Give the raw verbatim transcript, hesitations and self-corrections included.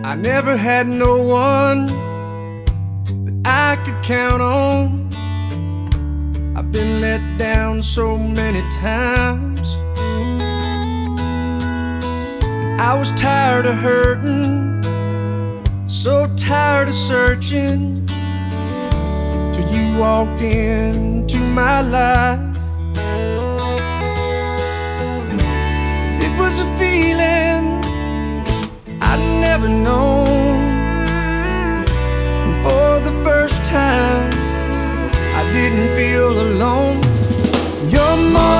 I never had no one that I could count on. I've been let down so many times. I was tired of hurting, so tired of searching, till you walked into my life. It was a feeling I'd never known, and for the first time I didn't feel alone. You're more